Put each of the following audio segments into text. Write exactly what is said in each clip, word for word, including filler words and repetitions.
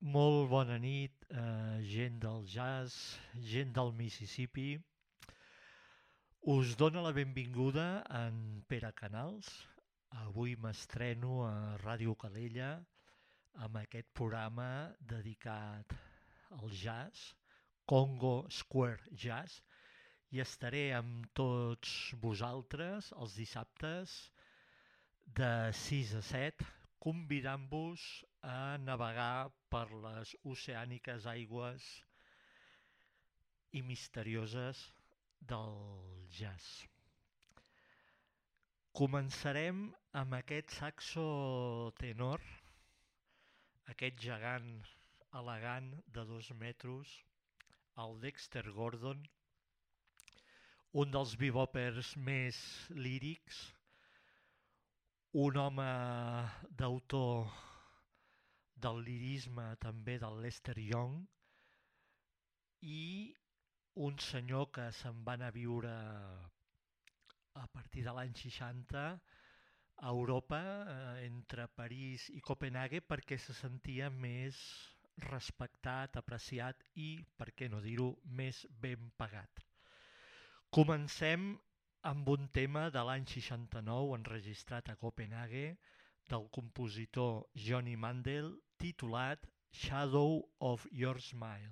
Molt bona nit, eh, gent del jazz, gent del Mississippi. Us dono la benvinguda en Pere Canals. Avui m'estreno a Ràdio Calella amb aquest programa dedicat al jazz, Congo Square Jazz, i estaré amb tots vosaltres els dissabtes de sis a set convidant-vos a navegar per les oceàniques aigües i misterioses del jazz. Començarem amb aquest saxo tenor, aquest gegant elegant de dos metres, el Dexter Gordon, un dels bebopers més lírics, un home d'autor del lirisme també del Lester Young i un senyor que se'n va anar a viure a partir de l'any seixanta a Europa, eh, entre París i Copenhague, perquè se sentia més respectat, apreciat i, per què no dir-ho, més ben pagat. Comencem amb un tema de l'any seixanta-nou enregistrat a Copenhague del compositor Johnny Mandel titulat Shadow of Your Smile.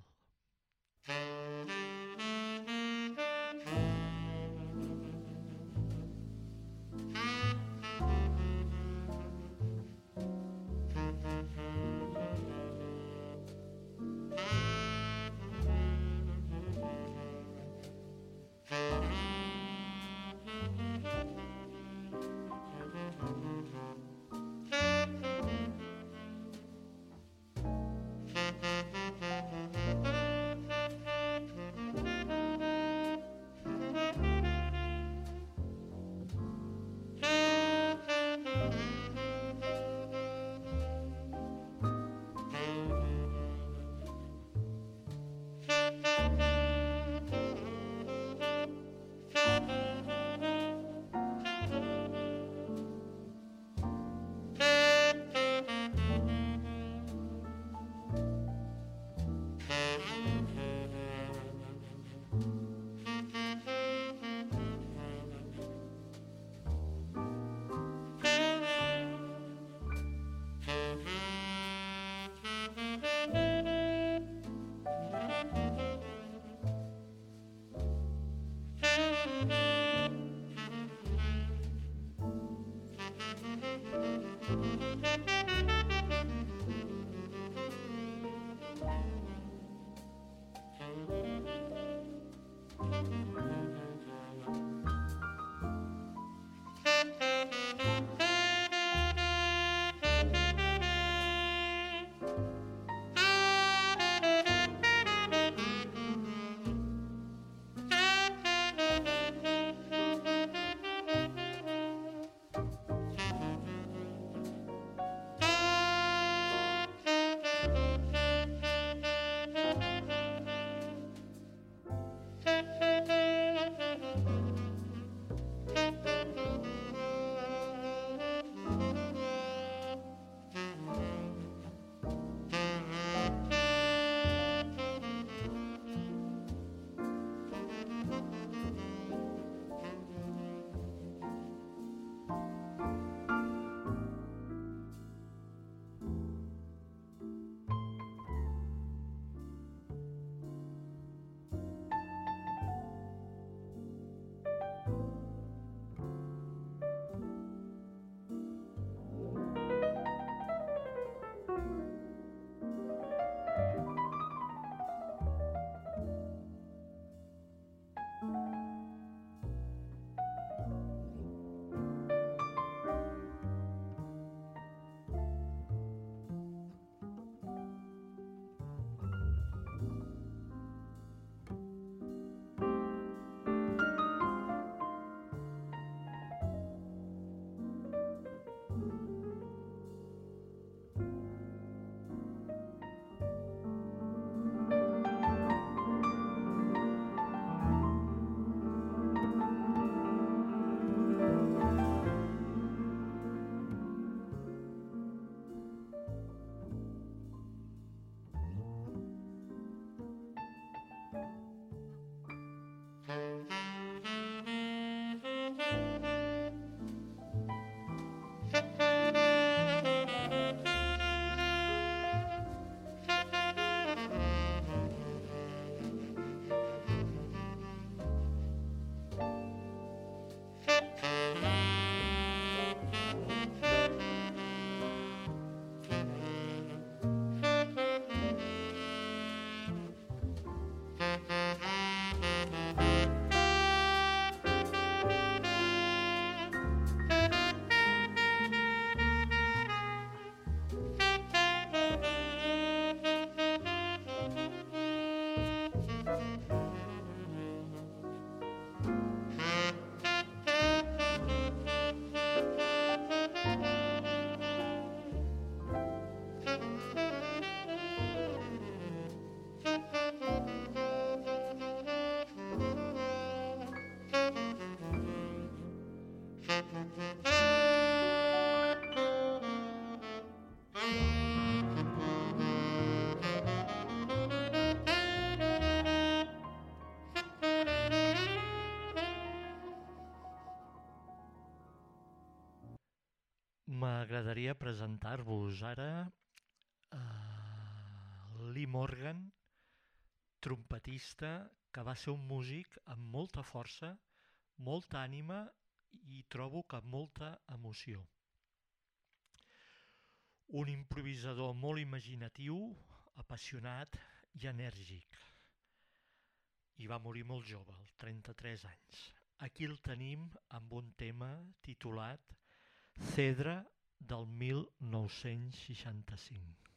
m'agradaria presentar-vos ara uh, Lee Morgan, trompetista, que va ser un músic amb molta força, molta ànima i trobo que amb molta emoció. Un improvisador molt imaginatiu, apassionat i enèrgic. I va morir molt jove, als trenta-tres anys. Aquí el tenim amb un tema titulat Cedre del mil nou-cents seixanta-cinc.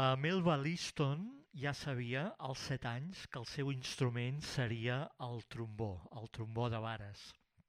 Melba Liston ja sabia als set anys que el seu instrument seria el trombó, el trombó de vares.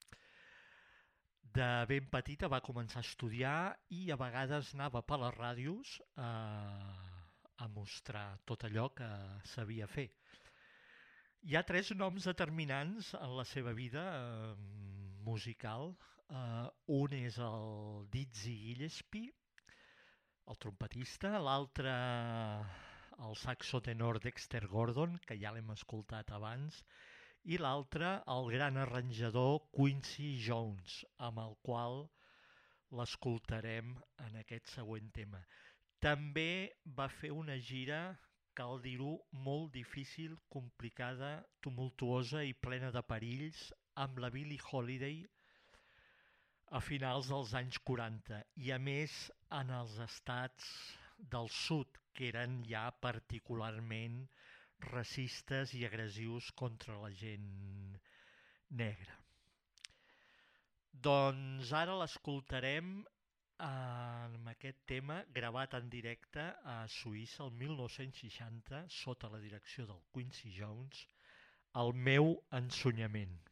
De ben petita va començar a estudiar i a vegades anava per les ràdios a, a mostrar tot allò que sabia fer. Hi ha tres noms determinants en la seva vida eh, musical. Uh, un és el Dizzy Gillespie, el trompetista, l'altre el saxo tenor Dexter Gordon, que ja l'hem escoltat abans, i l'altre el gran arranjador Quincy Jones, amb el qual l'escoltarem en aquest següent tema. També va fer una gira, cal dir-ho, molt difícil, complicada, tumultuosa i plena de perills amb la Billie Holiday a finals dels anys quaranta i a més en els estats del sud, que eren ja particularment racistes i agressius contra la gent negra. Doncs ara l'escoltarem amb aquest tema gravat en directe a Suïssa el mil nou-cents seixanta sota la direcció del Quincy Jones, El meu ensenyament.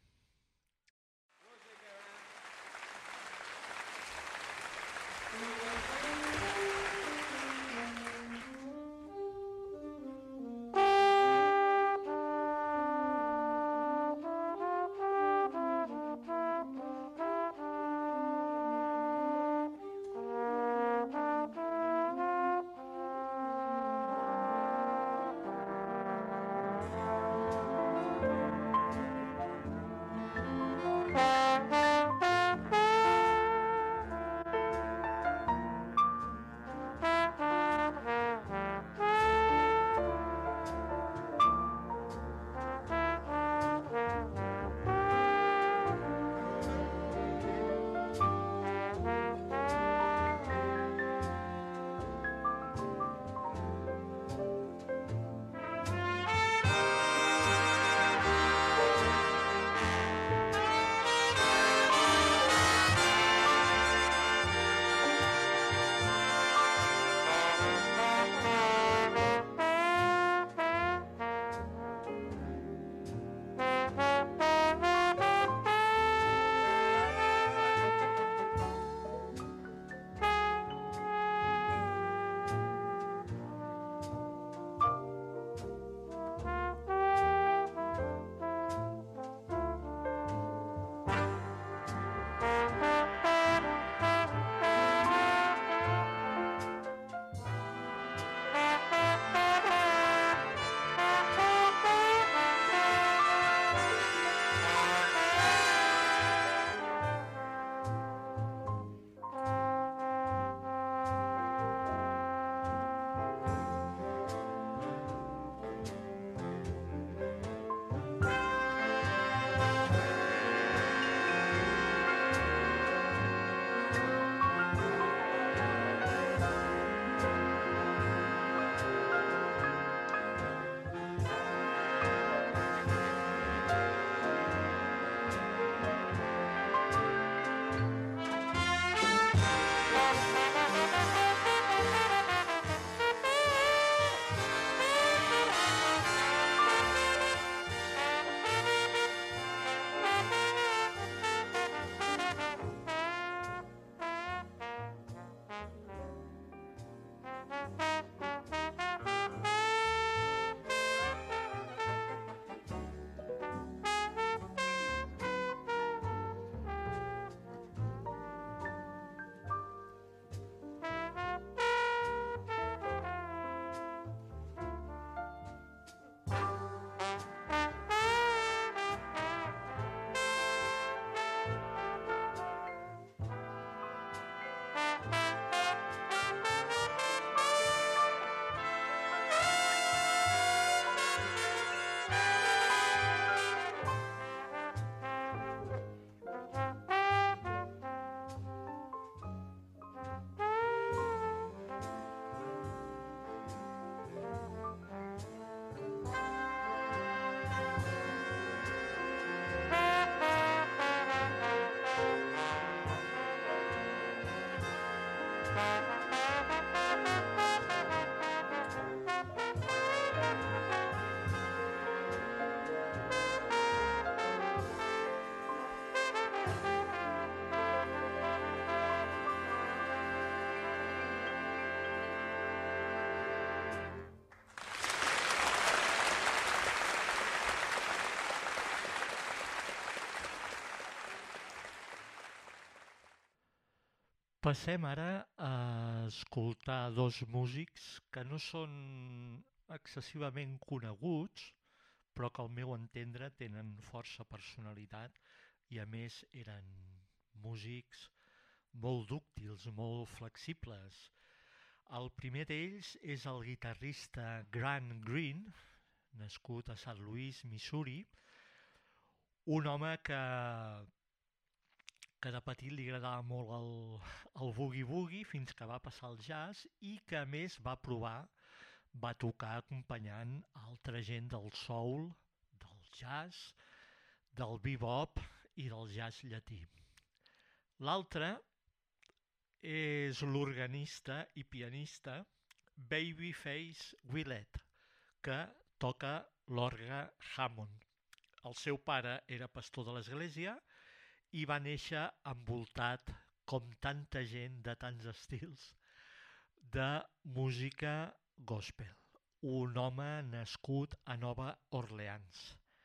Passem ara a escoltar dos músics que no són excessivament coneguts, però que al meu entendre tenen força personalitat i a més eren músics molt dúctils, molt flexibles. El primer d'ells és el guitarrista Grant Green, nascut a Saint Louis, Missouri, un home que, que de petit li agradava molt el, el boogie-woogie fins que va passar al jazz i que a més va provar, va tocar acompanyant altra gent del soul, del jazz, del bebop i del jazz llatí. L'altre és l'organista i pianista Babyface Willett, que toca l'orgue Hammond. El seu pare era pastor de l'església i va néixer envoltat, com tanta gent de tants estils, de música gospel. Un home nascut a Nova Orleans.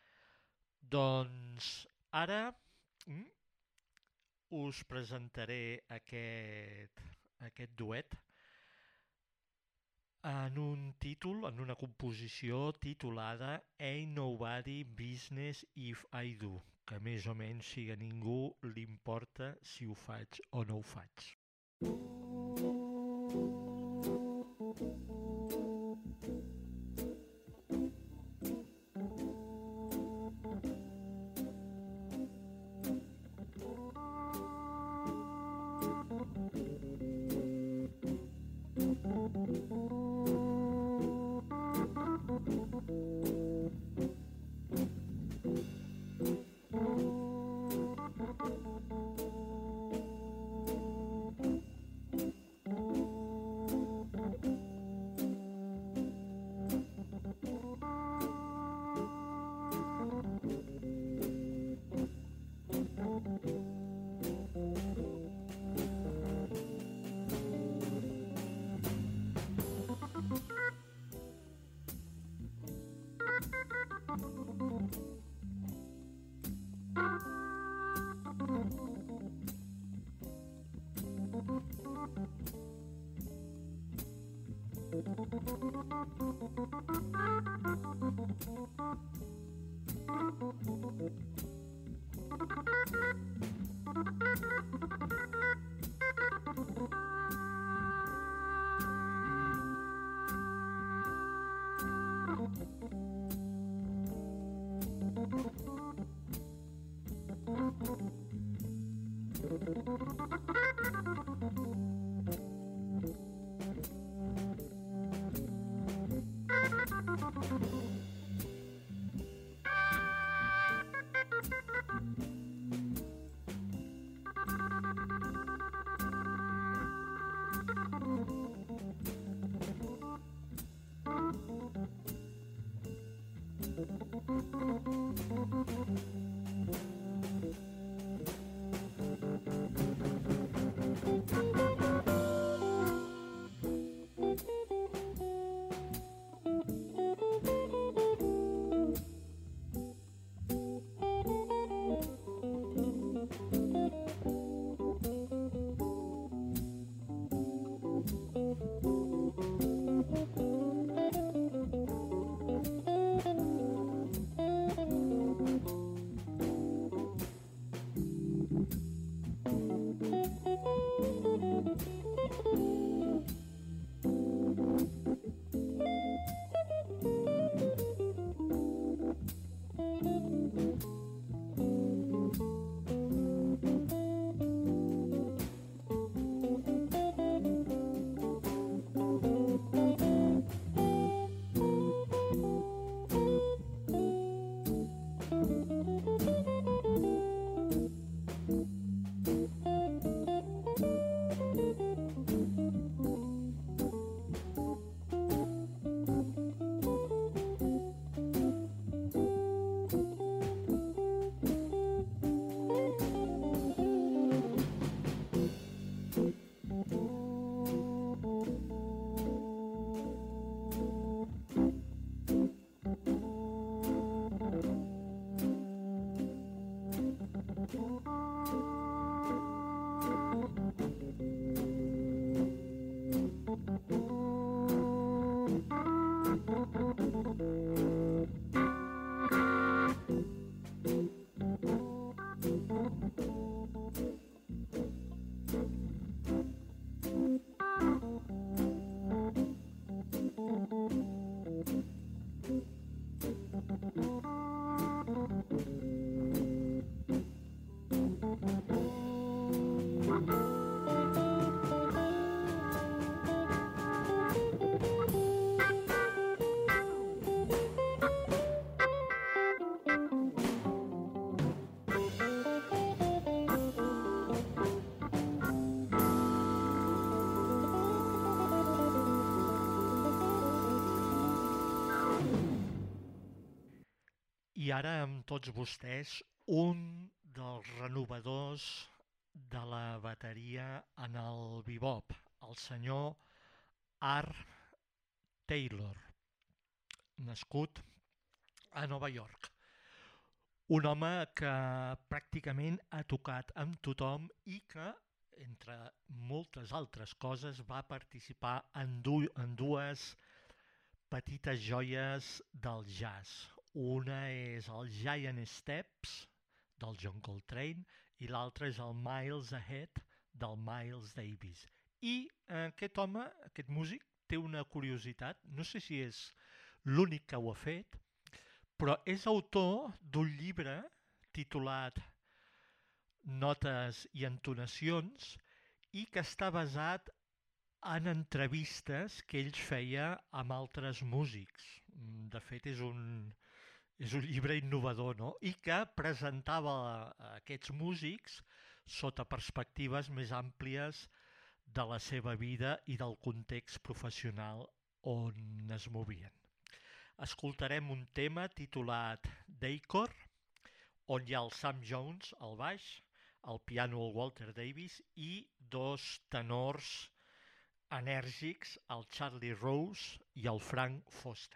Doncs ara mm, us presentaré aquest, aquest duet en un títol, en una composició titulada Ain't Nobody Business If I Do, que més o menys si a ningú li importa si ho faig o no ho faig. I ara amb tots vostès un dels renovadors de la bateria en el bebop, el senyor Art Taylor, nascut a Nova York. Un home que pràcticament ha tocat amb tothom i que, entre moltes altres coses, va participar en, du en dues petites joies del jazz. Una és el Giant Steps del John Coltrane i l'altra és el Miles Ahead del Miles Davis. I aquest home, aquest músic, té una curiositat, no sé si és l'únic que ho ha fet, però és autor d'un llibre titulat Notes i entonacions i que està basat en entrevistes que ell feia amb altres músics. De fet, és un, és un llibre innovador, no? I que presentava aquests músics sota perspectives més àmplies de la seva vida i del context professional on es movien. Escoltarem un tema titulat Daycore, on hi ha el Sam Jones al baix, al piano el Walter Davis i dos tenors enèrgics, el Charlie Rose i el Frank Foster.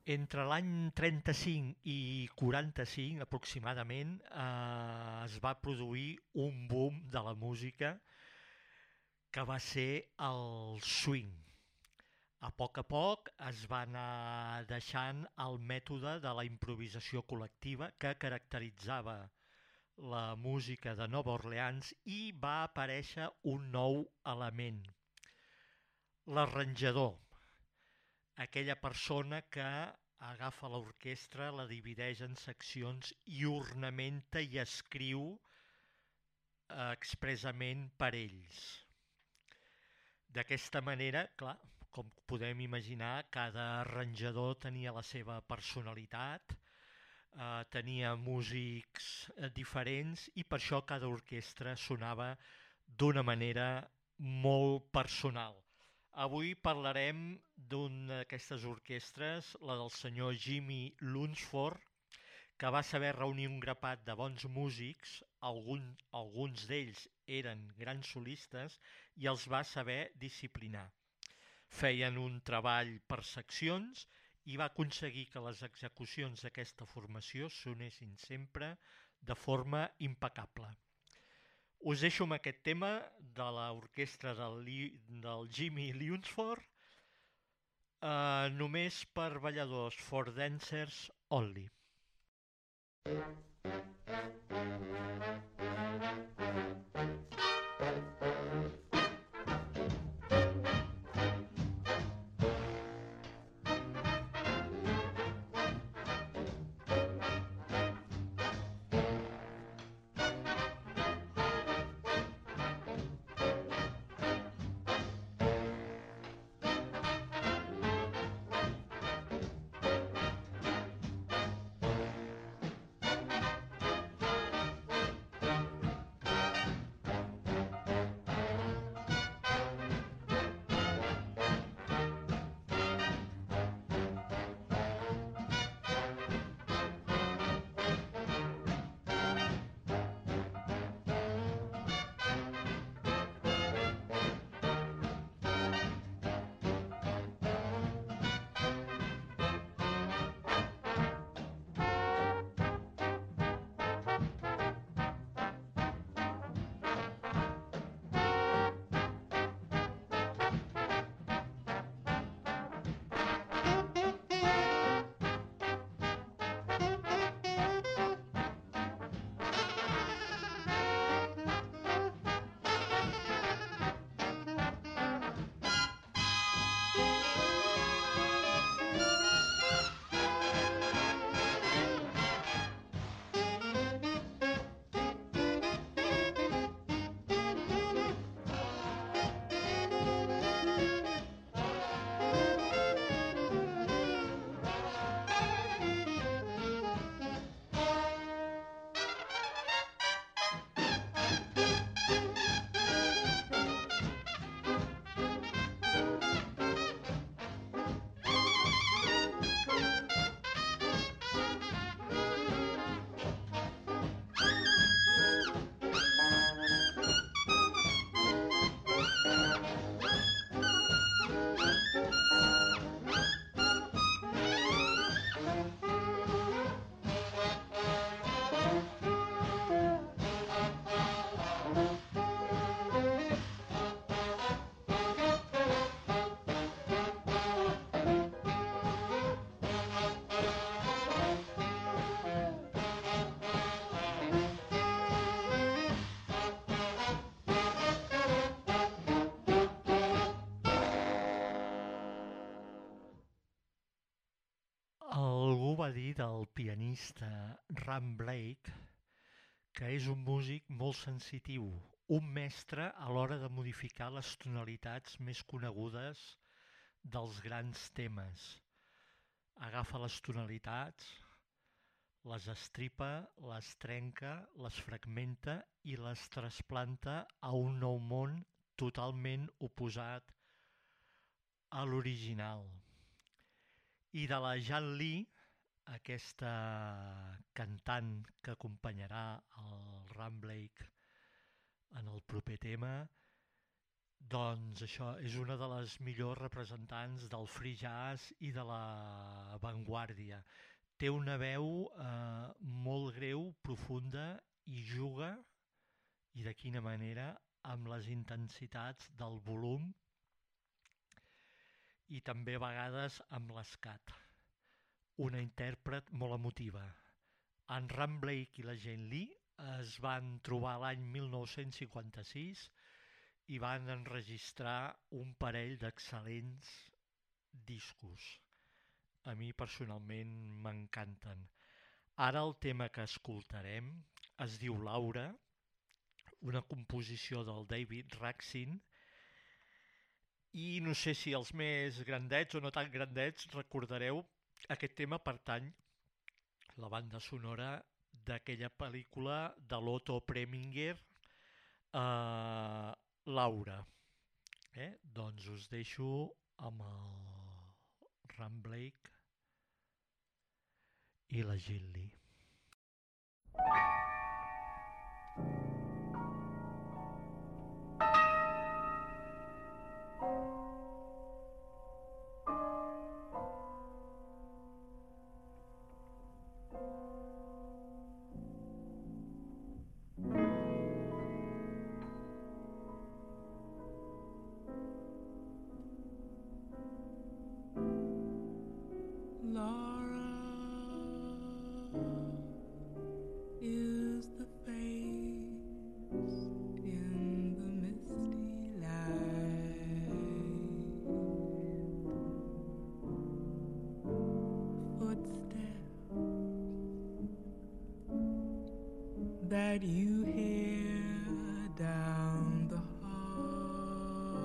Entre l'any trenta-cinc i quaranta-cinc, aproximadament, eh, es va produir un boom de la música que va ser el swing. A poc a poc es va anar deixant el mètode de la improvisació col·lectiva que caracteritzava la música de Nova Orleans i va aparèixer un nou element, l'arranjador, aquella persona que agafa l'orquestra, la divideix en seccions i ornamenta i escriu eh, expressament per ells. D'aquesta manera, clar, com podem imaginar, cada arranjador tenia la seva personalitat, eh, tenia músics eh, diferents i per això cada orquestra sonava d'una manera molt personal. Avui parlarem d'una d'aquestes orquestres, la del senyor Jimmy Lunceford, que va saber reunir un grapat de bons músics, algun, alguns d'ells eren grans solistes, i els va saber disciplinar. Feien un treball per seccions i va aconseguir que les execucions d'aquesta formació sonessin sempre de forma impecable. Us deixo amb aquest tema de l'orquestra del, del Jimmy Lunceford, eh, només per balladors, for dancers only. Algú va dir del pianista Ram Blake que és un músic molt sensitiu, un mestre a l'hora de modificar les tonalitats més conegudes dels grans temes. Agafa les tonalitats, les estripa, les trenca, les fragmenta i les trasplanta a un nou món totalment oposat a l'original. I de la Jan Lee, aquesta cantant que acompanyarà el Ram Blake en el proper tema, Doncs això és una de les millors representants del free jazz i de la vanguardia. Té una veu eh, molt greu, profunda i juga, i de quina manera, amb les intensitats del volum i també a vegades amb l'escat. Una intèrpret molt emotiva. En Ram Blake i la Jane Lee es van trobar l'any mil nou-cents cinquanta-sis i van enregistrar un parell d'excel·lents discos. A mi personalment m'encanten. Ara el tema que escoltarem es diu Laura, una composició del David Raksin, i no sé si els més grandets o no tan grandets recordareu, aquest tema pertany a la banda sonora d'aquella pel·lícula de l'Otto Preminger, eh, Laura. Eh? Doncs us deixo amb el Ram Blake i la Gilly. That you hear down the hall,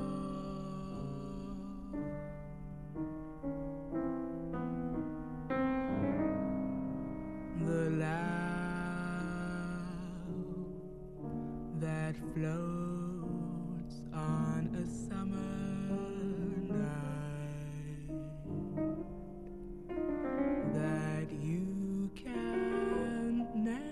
the loud that floats on a summer night, that you can never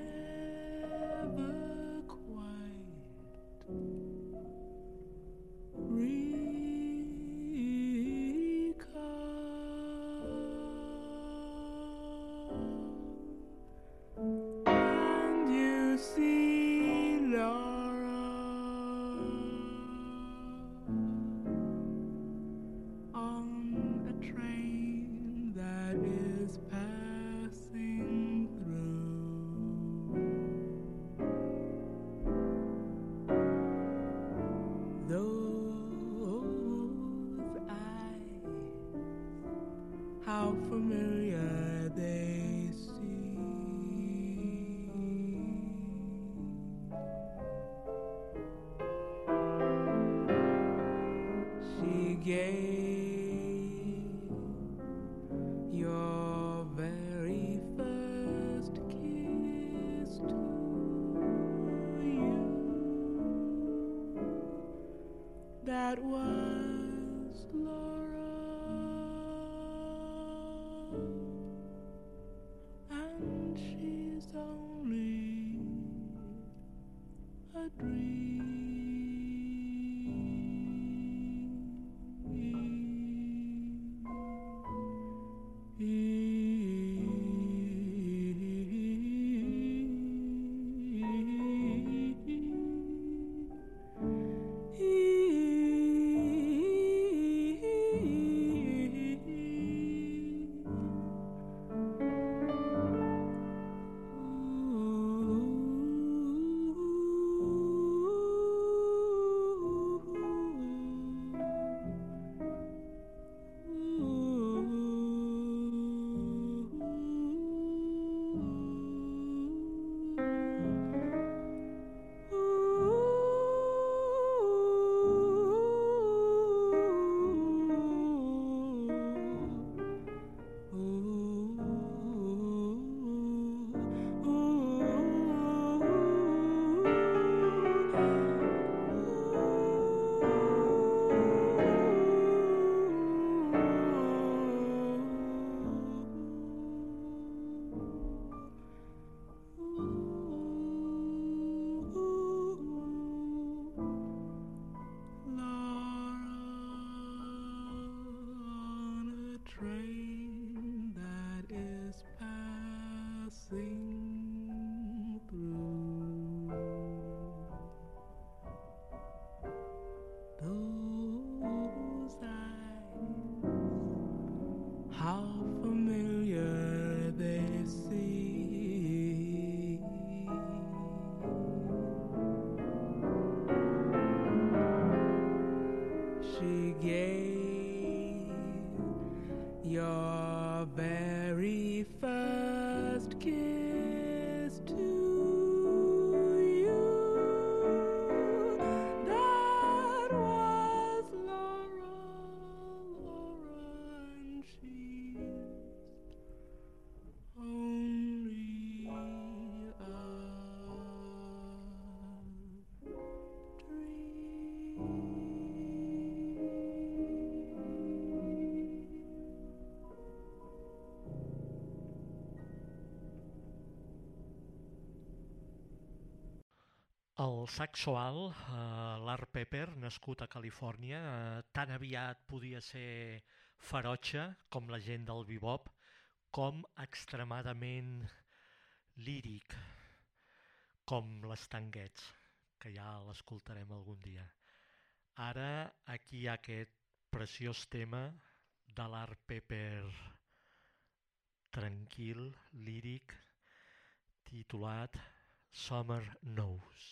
how familiar they seem. She gave your very first kiss to you. That was Laura. And she's only a dream. Ooh. El saxo alt, eh, l'Art Pepper, nascut a Califòrnia, eh, tan aviat podia ser ferotge com la gent del bebop, com extremadament líric, com les Tanguets, que ja l'escoltarem algun dia. Ara aquí hi ha aquest preciós tema de l'Art Pepper tranquil, líric, titulat Summer Knows.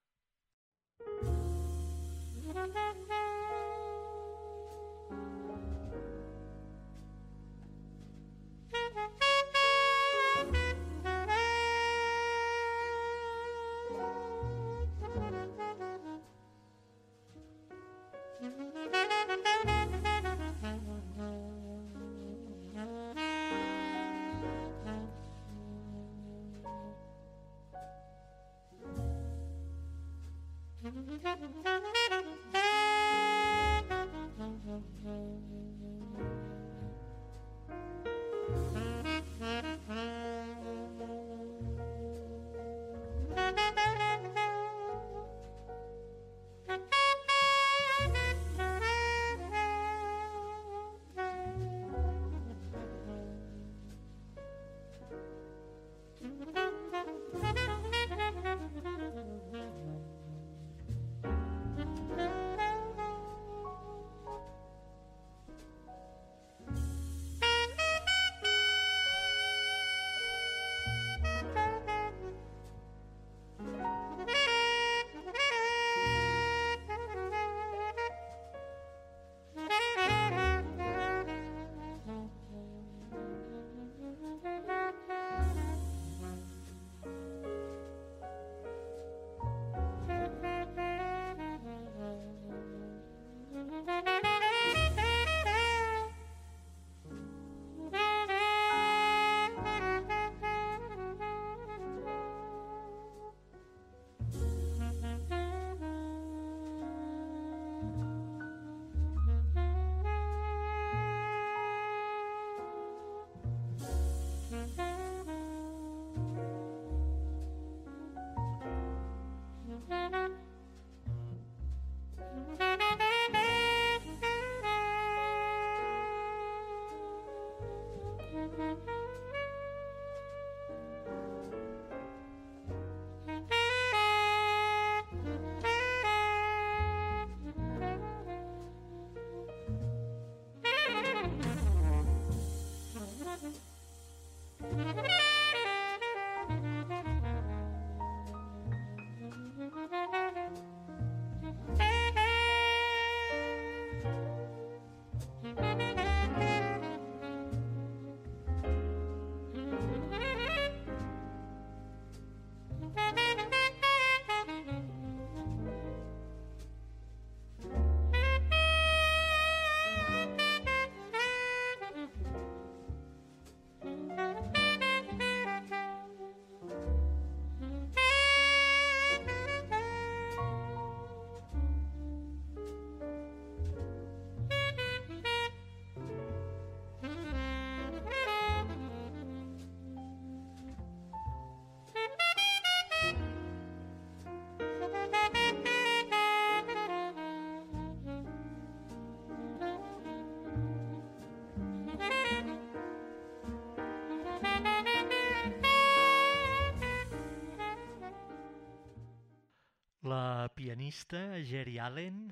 La pianista Geri Allen,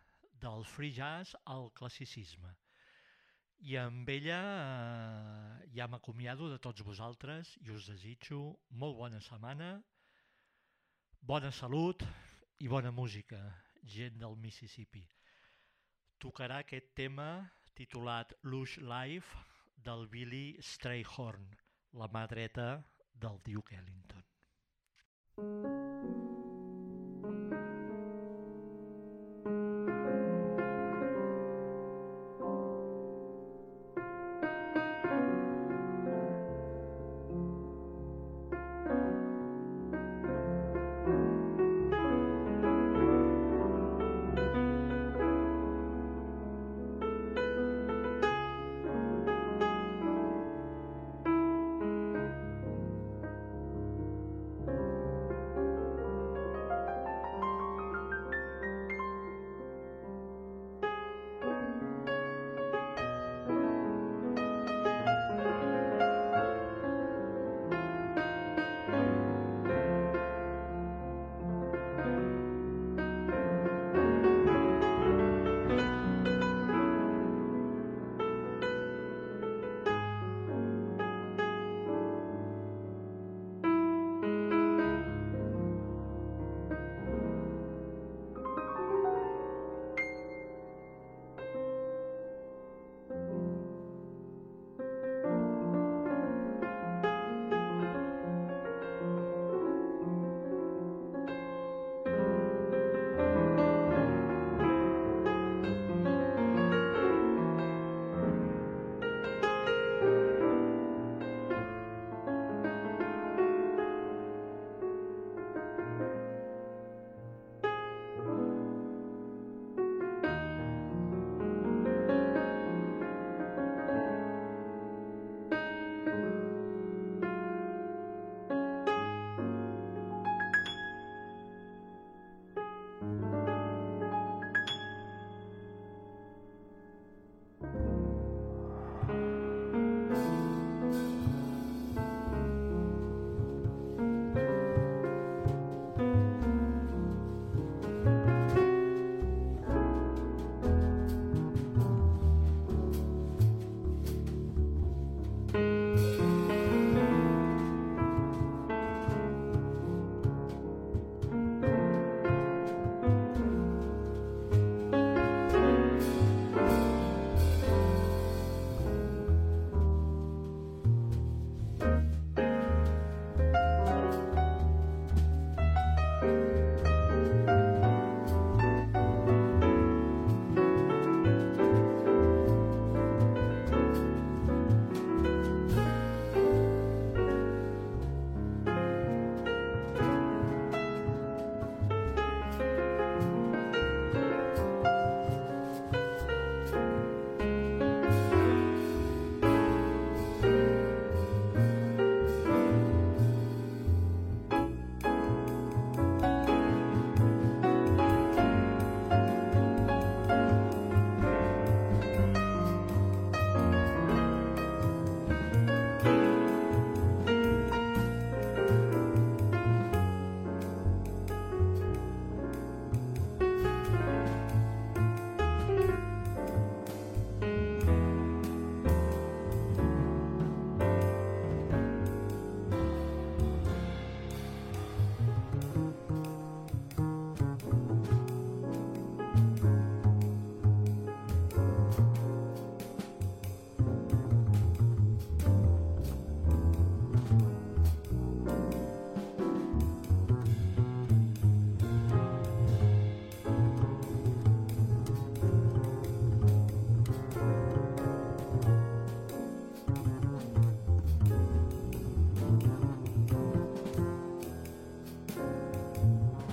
del free jazz al classicisme. I amb ella eh, ja m'acomiado de tots vosaltres i us desitjo molt bona setmana, bona salut i bona música, gent del Mississippi. Tocarà aquest tema titulat Lush Life del Billy Strayhorn, la mà dreta del Duke Ellington.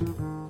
Thank